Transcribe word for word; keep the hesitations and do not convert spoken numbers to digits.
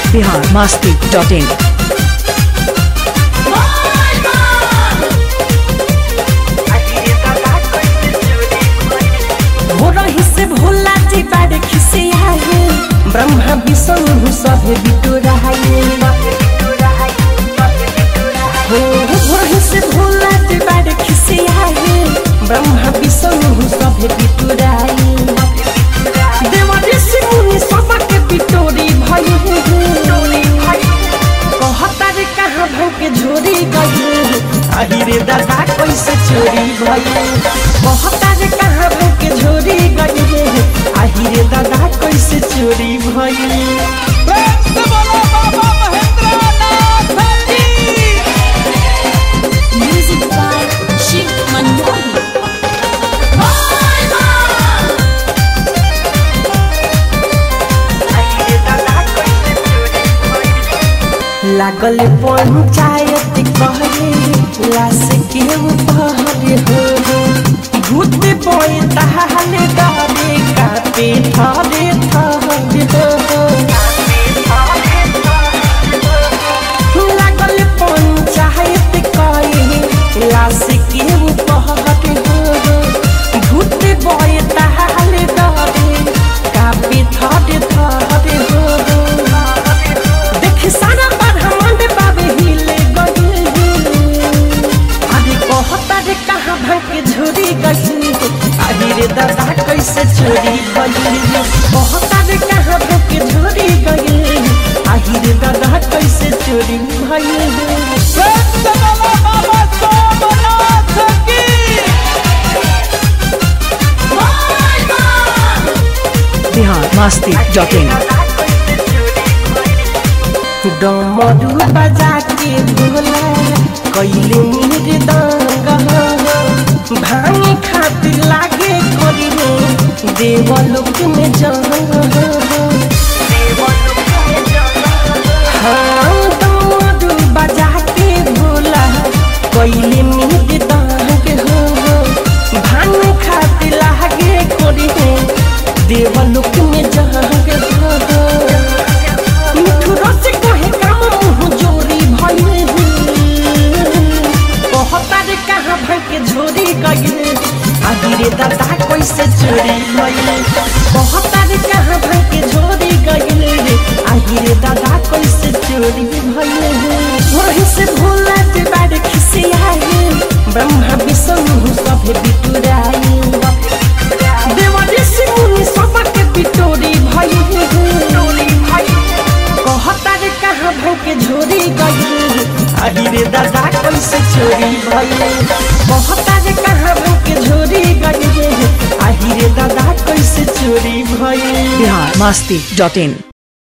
Bihar Masti dot in. Bhola ji बाड़ खिसिया ब्रह्मा विष्णु सब बिटोरा से भोला जी बाड़ खिसिया ब्रह्मा विष्णु सब बिटोरा देवा ऋषि मुनि सबके बिटोरी भई कहता रे कहाँ भौके झोरी गई अहि रे दादा कैसे चोरी भई कहता रे कहाँ भौके झोरी गई अहि रे दादा कैसे चोरी भई। Music by Shiv Manmohan. लागल पंचायत कहले लाश के उपहर हो भूत बोए तहाले डरे कापे थरे थरे हो लागल पंचायत कहले लाश के उपहर हो भूत बोए तहाले डरे कापे थरे थरे हो सारा ब्रह्मांड बाबे हिले गई अरे कहता रे कहाँ भागे झोरी गई अहि रे दादा कैसे चोरी गई कहता रे कहाँ भागे झोरी गई अहि रे दादा कैसे चोरी भई। Bihar Masti dot in. डमरू बजा के भोला कैले मृदंग भांग खातिर लागे करी देवलोक में जंग हाँ डमरू बजा के भोला कैले मृदंग हो भांग खातिर लागे करी देवलोक में जंग हो झोरी गई अहि रे दादा कैसे चोरी भई कहता रे कहाँ भागे झोरी गई अहि रे दादा कैसे चोरी भई। वहीं से भोला जी बाड़ खिसिया ब्रह्मा विष्णु सब बिटोरा देवा ऋषि मुनि सबके बिटोरी भई कहता रे कहाँ भागे झोरी गई अहि रे दादा कैसे चोरी भई कहता रे कहाँ भागे झोरी गई अहि रे दादा कैसे चोरी भई। बिहार मस्ती डॉट इन।